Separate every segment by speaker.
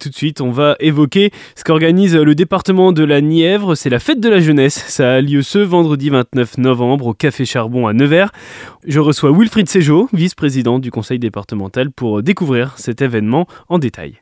Speaker 1: tout de suite, on va évoquer ce qu'organise le département de la Nièvre. C'est la fête de la jeunesse. Ça a lieu ce vendredi 29 novembre au Café Charbon à Nevers. Je reçois Wilfried Séjot, vice-président du conseil départemental, pour découvrir cet événement en détail.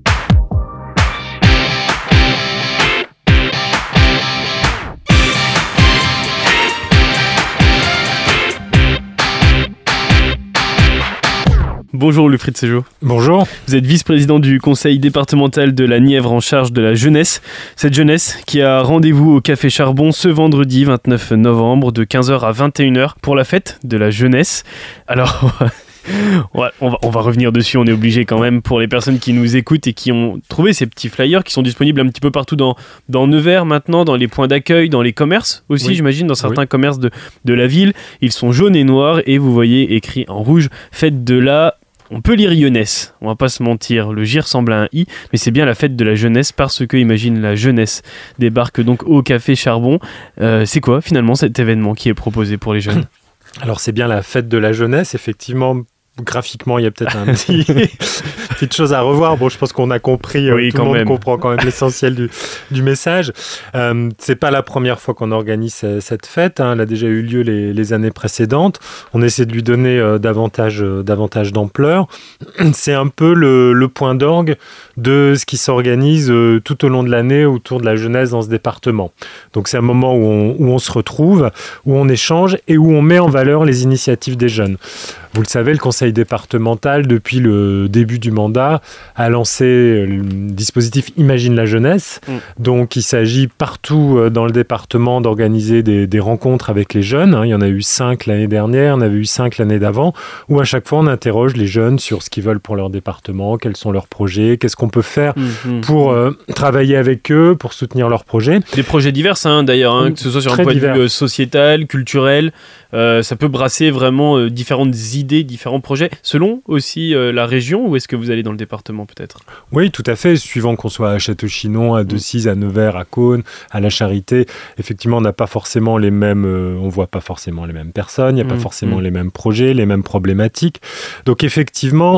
Speaker 1: Bonjour Wilfried Séjot.
Speaker 2: Bonjour.
Speaker 1: Vous êtes vice-président du conseil départemental de la Nièvre en charge de la jeunesse. Cette jeunesse qui a rendez-vous au Café Charbon ce vendredi 29 novembre de 15h à 21h pour la fête de la jeunesse. Alors, on va revenir dessus, on est obligé quand même pour les personnes qui nous écoutent et qui ont trouvé ces petits flyers qui sont disponibles un petit peu partout dans Nevers maintenant, dans les points d'accueil, dans les commerces aussi, oui. J'imagine, dans certains commerces de la ville. Ils sont jaunes et noirs et vous voyez écrit en rouge « Fête de la ». On peut lire jeunesse, on va pas se mentir, le J ressemble à un I, mais c'est bien la fête de la jeunesse parce que, imagine, la jeunesse débarque donc au Café Charbon. C'est quoi finalement cet événement qui est proposé pour les jeunes ?
Speaker 2: Alors c'est bien la fête de la jeunesse, effectivement. Graphiquement, il y a peut-être un petite chose à revoir. Bon, je pense qu'on a compris,
Speaker 1: oui,
Speaker 2: tout le monde comprend quand même l'essentiel du message. C'est pas la première fois qu'on organise cette fête. Elle a déjà eu lieu les années précédentes. On essaie de lui donner davantage d'ampleur. C'est un peu le point d'orgue de ce qui s'organise tout au long de l'année autour de la jeunesse dans ce département. Donc c'est un moment où on se retrouve, où on échange et où on met en valeur les initiatives des jeunes. Vous le savez, le conseil départemental, depuis le début du mandat, a lancé le dispositif Imagine la jeunesse. Donc, il s'agit partout dans le département d'organiser des rencontres avec les jeunes. Il y en a eu 5 l'année dernière, on avait eu 5 l'année d'avant, où à chaque fois, on interroge les jeunes sur ce qu'ils veulent pour leur département, quels sont leurs projets, qu'est-ce qu'on peut faire pour travailler avec eux, pour soutenir leurs projets.
Speaker 1: Des projets divers, d'ailleurs, que ce soit sur un point de vue sociétal, culturel. Ça peut brasser vraiment différentes idées, différents projets, selon aussi la région, ou est-ce que vous allez dans le département peut-être ?
Speaker 2: Oui, tout à fait, suivant qu'on soit à Château-Chinon, à Decize, à Nevers, à Caunes, à La Charité. Effectivement, on n'a pas forcément les mêmes, on voit pas forcément les mêmes personnes, il n'y a pas forcément les mêmes projets, les mêmes problématiques. Donc effectivement,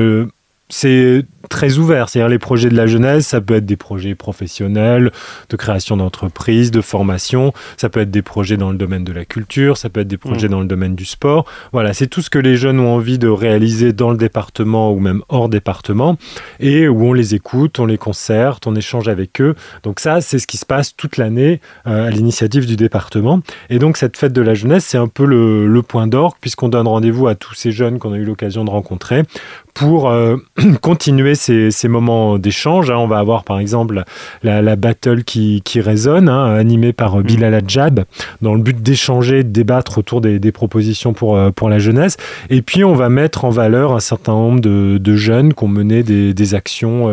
Speaker 2: c'est très ouvert, c'est-à-dire les projets de la jeunesse, ça peut être des projets professionnels, de création d'entreprises, de formation, ça peut être des projets dans le domaine de la culture, ça peut être des projets dans le domaine du sport. Voilà, c'est tout ce que les jeunes ont envie de réaliser dans le département ou même hors département et où on les écoute, on les concerte, on échange avec eux. Donc ça, c'est ce qui se passe toute l'année à l'initiative du département. Et donc cette fête de la jeunesse, c'est un peu le point d'orgue puisqu'on donne rendez-vous à tous ces jeunes qu'on a eu l'occasion de rencontrer pour continuer ces moments d'échange. On va avoir par exemple la battle qui résonne, animée par Bilal Adjab, dans le but d'échanger, de débattre autour des propositions pour la jeunesse. Et puis on va mettre en valeur un certain nombre de jeunes qui ont mené des actions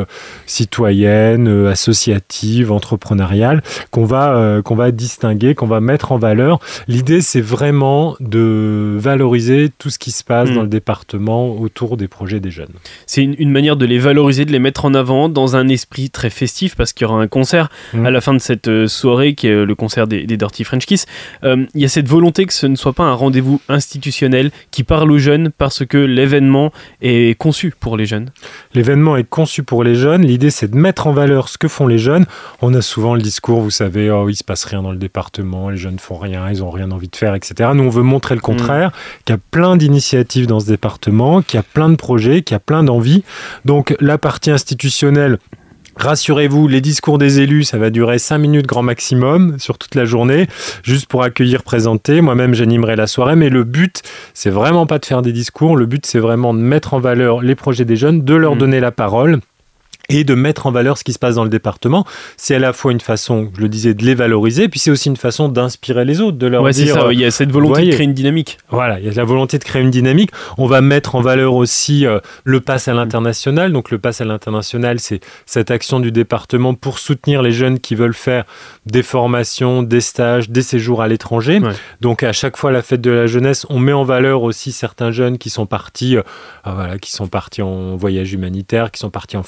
Speaker 2: citoyennes, associatives, entrepreneuriales, qu'on va distinguer, qu'on va mettre en valeur. L'idée, c'est vraiment de valoriser tout ce qui se passe dans le département autour des projets des jeunes.
Speaker 1: C'est une manière de les valoriser, de les mettre en avant dans un esprit très festif parce qu'il y aura un concert à la fin de cette soirée qui est le concert des Dirty French Kiss. Il y a cette volonté que ce ne soit pas un rendez-vous institutionnel qui parle aux jeunes parce que l'événement est conçu pour les jeunes.
Speaker 2: L'événement est conçu pour les jeunes. L'idée, c'est de mettre en valeur ce que font les jeunes. On a souvent le discours, vous savez, il se passe rien dans le département, les jeunes ne font rien, ils n'ont rien envie de faire, etc. Nous, on veut montrer le contraire, qu'il y a plein d'initiatives dans ce département, qu'il y a plein de projets, qu'il y a plein d'envies. Donc, la partie institutionnelle, rassurez-vous, les discours des élus, ça va durer 5 minutes grand maximum sur toute la journée, juste pour accueillir, présenter. Moi-même, j'animerai la soirée, mais le but, c'est vraiment pas de faire des discours. Le but, c'est vraiment de mettre en valeur les projets des jeunes, de leur donner la parole et de mettre en valeur ce qui se passe dans le département. C'est à la fois une façon, je le disais, de les valoriser, puis c'est aussi une façon d'inspirer les autres, de leur dire...
Speaker 1: c'est ça, il y a cette volonté de créer une dynamique.
Speaker 2: Voilà, il y a la volonté de créer une dynamique. On va mettre en valeur aussi le pass à l'international. Donc le pass à l'international, c'est cette action du département pour soutenir les jeunes qui veulent faire des formations, des stages, des séjours à l'étranger. Ouais. Donc à chaque fois, la fête de la jeunesse, on met en valeur aussi certains jeunes qui sont partis en voyage humanitaire, qui sont partis en formation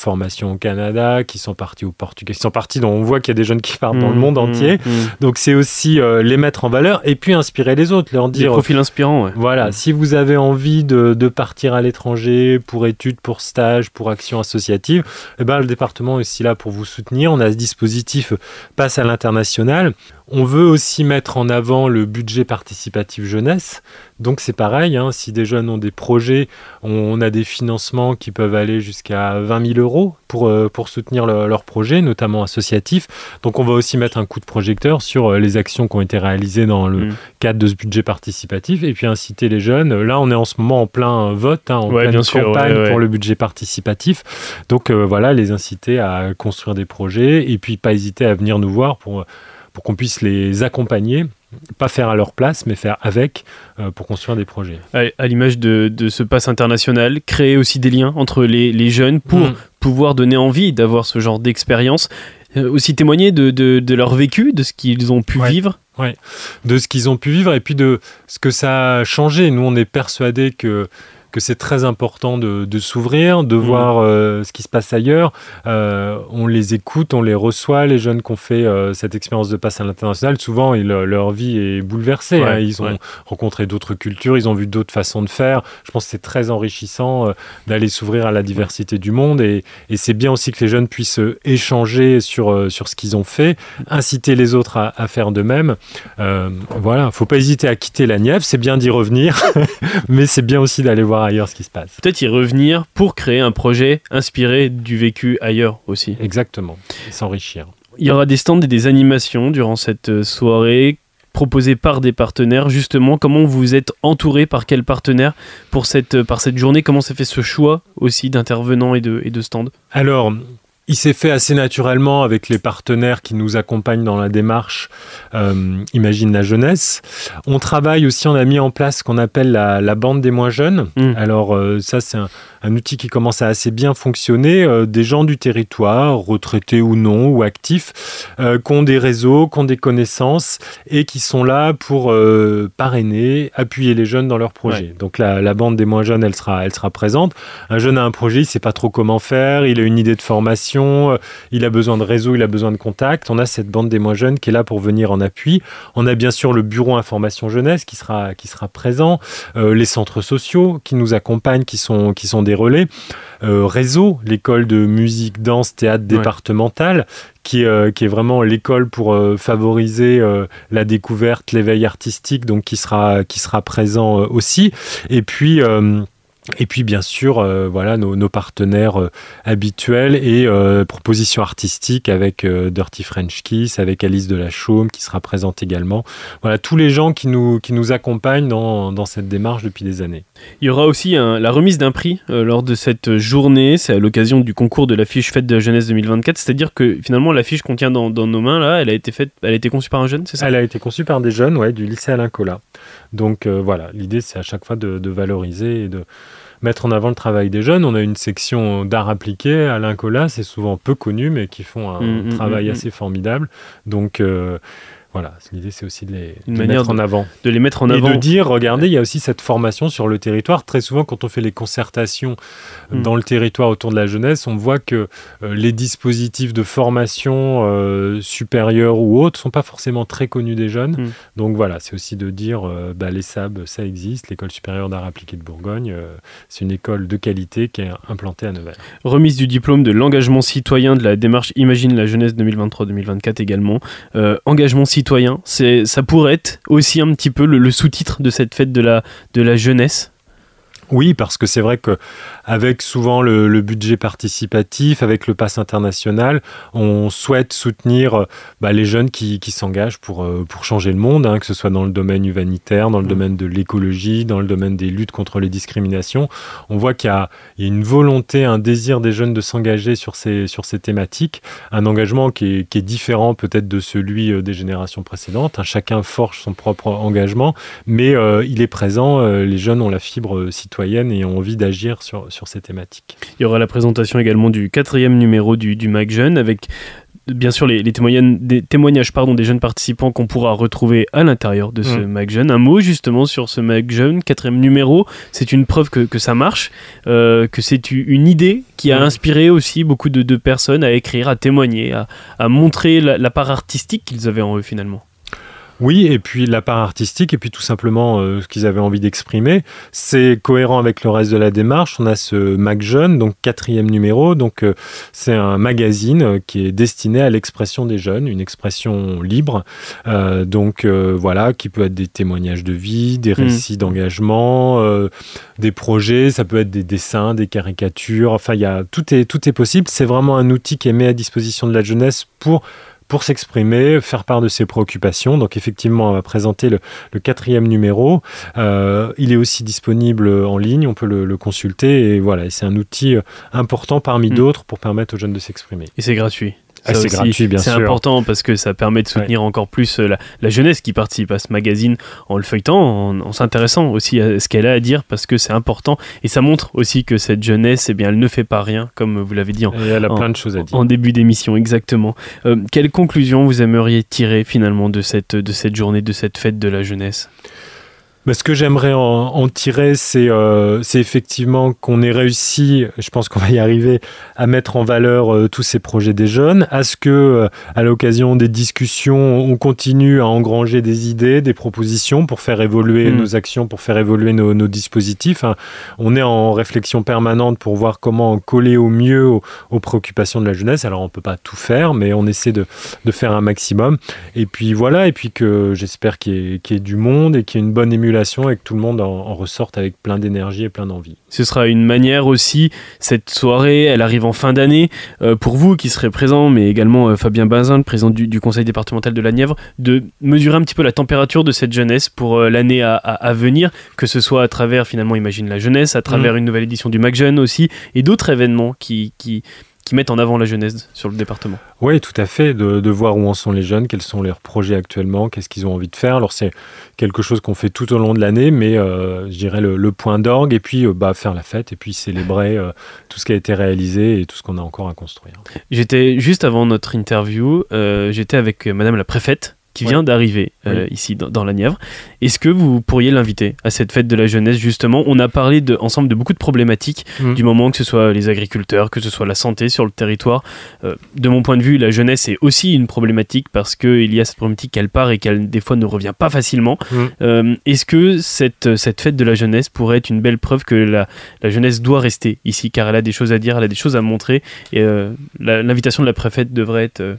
Speaker 2: au Canada, qui sont partis au Portugal, qui sont partis, on voit qu'il y a des jeunes qui partent dans le monde entier. Donc c'est aussi les mettre en valeur et puis inspirer les autres, leur dire...
Speaker 1: Des profils inspirants, ouais.
Speaker 2: Voilà, si vous avez envie de partir à l'étranger pour études, pour stages, pour actions associatives, le département est aussi là pour vous soutenir. On a ce dispositif Passe à l'international. On veut aussi mettre en avant le budget participatif jeunesse. Donc c'est pareil, si des jeunes ont des projets, on a des financements qui peuvent aller jusqu'à 20 000 euros pour soutenir leurs projets, notamment associatifs. Donc on va aussi mettre un coup de projecteur sur les actions qui ont été réalisées dans le cadre de ce budget participatif et puis inciter les jeunes. Là, on est en ce moment en plein vote, en pleine campagne pour le budget participatif. Donc les inciter à construire des projets et puis pas hésiter à venir nous voir pour qu'on puisse les accompagner, pas faire à leur place, mais faire avec pour construire des projets.
Speaker 1: À l'image de ce pass international, créer aussi des liens entre les jeunes pour pouvoir donner envie d'avoir ce genre d'expérience, aussi témoigner de leur vécu, de ce qu'ils ont pu vivre.
Speaker 2: Oui, de ce qu'ils ont pu vivre et puis de ce que ça a changé. Nous, on est persuadés que c'est très important de s'ouvrir, de voir ce qui se passe ailleurs. On les écoute, on les reçoit, les jeunes qui ont fait cette expérience de passe à l'international. Souvent, leur vie est bouleversée. Ils ont rencontré d'autres cultures, ils ont vu d'autres façons de faire. Je pense que c'est très enrichissant d'aller s'ouvrir à la diversité du monde. Et c'est bien aussi que les jeunes puissent échanger sur ce qu'ils ont fait, inciter les autres à faire de même. Voilà, faut pas hésiter à quitter la Nièvre. C'est bien d'y revenir, mais c'est bien aussi d'aller voir ailleurs ce qui se passe.
Speaker 1: Peut-être y revenir pour créer un projet inspiré du vécu ailleurs aussi.
Speaker 2: Exactement, et s'enrichir.
Speaker 1: Il y aura des stands et des animations durant cette soirée proposées par des partenaires. Justement, comment vous êtes entouré, par quels partenaires par cette journée? Comment s'est fait ce choix aussi d'intervenants et de stands? Alors,
Speaker 2: il s'est fait assez naturellement avec les partenaires qui nous accompagnent dans la démarche Imagine la jeunesse. On travaille aussi, on a mis en place ce qu'on appelle la bande des moins jeunes. Alors ça, c'est un outil qui commence à assez bien fonctionner. Des gens du territoire, retraités ou non, ou actifs, qui ont des réseaux, qui ont des connaissances et qui sont là pour parrainer, appuyer les jeunes dans leurs projets. Donc la bande des moins jeunes, elle sera présente. Un jeune a un projet, il ne sait pas trop comment faire, il a une idée de formation, il a besoin de réseau, il a besoin de contact. On a cette bande des moins jeunes qui est là pour venir en appui. On a bien sûr le bureau information jeunesse qui sera présent, les centres sociaux qui nous accompagnent, qui sont des relais, réseau, l'école de musique, danse, théâtre départementale, qui est vraiment l'école pour favoriser la découverte, l'éveil artistique, donc qui sera présent aussi. Et puis, bien sûr, nos partenaires habituels et propositions artistiques avec Dirty French Kiss, avec Alice Delachaume qui sera présente également. Voilà, tous les gens qui nous accompagnent dans cette démarche depuis des années.
Speaker 1: Il y aura aussi la remise d'un prix lors de cette journée. C'est à l'occasion du concours de l'affiche Fête de la Jeunesse 2024. C'est-à-dire que finalement, l'affiche qu'on tient dans nos mains, là, elle a été conçue par un jeune, c'est ça?
Speaker 2: Elle a été conçue par des jeunes, du lycée Alain Colas. Donc voilà, l'idée, c'est à chaque fois de valoriser et de mettre en avant le travail des jeunes. On a une section d'art appliqué à Alain Colas, c'est souvent peu connu, mais qui font un travail assez formidable. Donc voilà, l'idée c'est aussi de les mettre en avant.
Speaker 1: De les mettre en avant.
Speaker 2: Et de dire, regardez, il y a aussi cette formation sur le territoire. Très souvent, quand on fait les concertations dans le territoire autour de la jeunesse, on voit que les dispositifs de formation supérieure ou autres ne sont pas forcément très connus des jeunes. Donc voilà, c'est aussi de dire, les SAB, ça existe. L'École supérieure d'art appliqué de Bourgogne, c'est une école de qualité qui est implantée à Nevers.
Speaker 1: Remise du diplôme de l'engagement citoyen de la démarche Imagine la jeunesse 2023-2024 également. Engagement citoyen, ça pourrait être aussi un petit peu le sous-titre de cette fête de la jeunesse.
Speaker 2: Oui, parce que c'est vrai qu'avec souvent le budget participatif, avec le pass international, on souhaite soutenir les jeunes qui s'engagent pour changer le monde, que ce soit dans le domaine humanitaire, dans le domaine de l'écologie, dans le domaine des luttes contre les discriminations. On voit qu'il y a une volonté, un désir des jeunes de s'engager sur ces thématiques, un engagement qui est différent peut-être de celui des générations précédentes. Chacun forge son propre engagement, mais il est présent, les jeunes ont la fibre citoyenne citoyennes ayant envie d'agir sur ces thématiques.
Speaker 1: Il y aura la présentation également du 4e numéro du MAC Jeune avec bien sûr les témoignages des jeunes participants qu'on pourra retrouver à l'intérieur de ce MAC Jeune. Un mot justement sur ce MAC Jeune, 4e numéro, c'est une preuve que ça marche, que c'est une idée qui a inspiré aussi beaucoup de personnes à écrire, à témoigner, à montrer la part artistique qu'ils avaient en eux finalement.
Speaker 2: Oui, et puis la part artistique, et puis tout simplement ce qu'ils avaient envie d'exprimer, c'est cohérent avec le reste de la démarche. On a ce MAC Jeune, donc 4e numéro, donc c'est un magazine qui est destiné à l'expression des jeunes, une expression libre, voilà, qui peut être des témoignages de vie, des récits d'engagement, des projets, ça peut être des dessins, des caricatures, enfin tout est possible. C'est vraiment un outil qui est mis à disposition de la jeunesse pour s'exprimer, faire part de ses préoccupations. Donc effectivement, on va présenter le 4e numéro. Il est aussi disponible en ligne, on peut le consulter. Et voilà, c'est un outil important parmi d'autres pour permettre aux jeunes de s'exprimer.
Speaker 1: Et c'est gratuit.
Speaker 2: C'est gratuit, bien sûr.
Speaker 1: C'est important parce que ça permet de soutenir encore plus la jeunesse qui participe à ce magazine en le feuilletant, en s'intéressant aussi à ce qu'elle a à dire, parce que c'est important. Et ça montre aussi que cette jeunesse, elle ne fait pas rien, comme vous l'avez dit
Speaker 2: elle a plein de choses à dire.
Speaker 1: En début d'émission, exactement. Quelle conclusion vous aimeriez tirer finalement de cette journée, de cette fête de la jeunesse ?
Speaker 2: Ce que j'aimerais en tirer, c'est effectivement qu'on ait réussi, je pense qu'on va y arriver, à mettre en valeur tous ces projets des jeunes, à ce que, à l'occasion des discussions, on continue à engranger des idées, des propositions pour faire évoluer nos actions, pour faire évoluer nos dispositifs. On est en réflexion permanente pour voir comment coller au mieux aux préoccupations de la jeunesse. Alors on ne peut pas tout faire, mais on essaie de faire un maximum. Et puis voilà, et puis que j'espère qu'il y ait du monde et qu'il y ait une bonne émulation et que tout le monde en ressorte avec plein d'énergie et plein d'envie.
Speaker 1: Ce sera une manière aussi, cette soirée, elle arrive en fin d'année, pour vous qui serez présents, mais également Fabien Bazin, le président du conseil départemental de la Nièvre, de mesurer un petit peu la température de cette jeunesse pour l'année à venir, que ce soit à travers finalement Imagine la jeunesse, à travers une nouvelle édition du MAC Jeune aussi, et d'autres événements qui mettent en avant la jeunesse sur le département.
Speaker 2: Oui, tout à fait, de voir où en sont les jeunes, quels sont leurs projets actuellement, qu'est-ce qu'ils ont envie de faire. Alors c'est quelque chose qu'on fait tout au long de l'année, mais je dirais le point d'orgue, et puis faire la fête, et puis célébrer tout ce qui a été réalisé et tout ce qu'on a encore à construire.
Speaker 1: J'étais, juste avant notre interview, j'étais avec Madame la préfète, qui vient d'arriver ici dans la Nièvre. Est-ce que vous pourriez l'inviter à cette fête de la jeunesse justement ? On a parlé ensemble de beaucoup de problématiques du moment, que ce soit les agriculteurs, que ce soit la santé sur le territoire. De mon point de vue, la jeunesse est aussi une problématique parce qu'il y a cette problématique qu'elle part et qu'elle des fois ne revient pas facilement. Est-ce que cette fête de la jeunesse pourrait être une belle preuve que la jeunesse doit rester ici car elle a des choses à dire, elle a des choses à montrer et l'invitation de la préfète devrait être...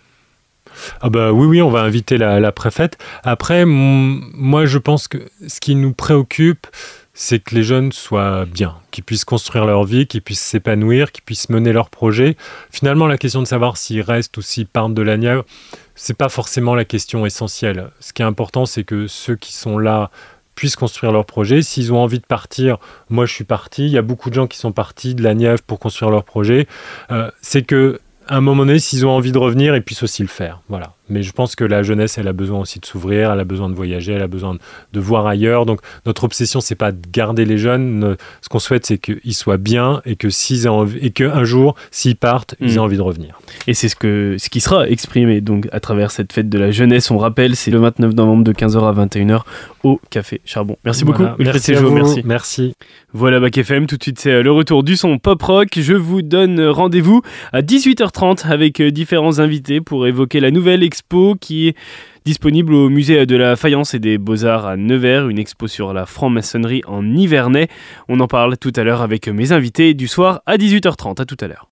Speaker 2: Oui, on va inviter la préfète. Après, moi, je pense que ce qui nous préoccupe, c'est que les jeunes soient bien, qu'ils puissent construire leur vie, qu'ils puissent s'épanouir, qu'ils puissent mener leurs projets. Finalement, la question de savoir s'ils restent ou s'ils partent de la Nièvre, c'est pas forcément la question essentielle. Ce qui est important, c'est que ceux qui sont là puissent construire leur projet. S'ils ont envie de partir, moi, je suis parti. Il y a beaucoup de gens qui sont partis de la Nièvre pour construire leur projet. C'est que à un moment donné, s'ils ont envie de revenir, ils puissent aussi le faire. Voilà. Mais je pense que la jeunesse, elle a besoin aussi de s'ouvrir, elle a besoin de voyager, elle a besoin de voir ailleurs. Donc, notre obsession, c'est pas de garder les jeunes. Ce qu'on souhaite, c'est qu'ils soient bien et qu'un jour, s'ils partent, ils aient envie de revenir.
Speaker 1: Et c'est ce qui sera exprimé donc, à travers cette fête de la jeunesse. On rappelle, c'est le 29 novembre de 15h à 21h au Café Charbon. Merci beaucoup.
Speaker 2: Merci à vous. Merci.
Speaker 1: Voilà Bac FM, tout de suite c'est le retour du son pop rock. Je vous donne rendez-vous à 18h30 avec différents invités pour évoquer la nouvelle expo qui est disponible au musée de la Faïence et des Beaux-Arts à Nevers, une expo sur la franc-maçonnerie en Nivernais. On en parle tout à l'heure avec mes invités du soir à 18h30. À tout à l'heure.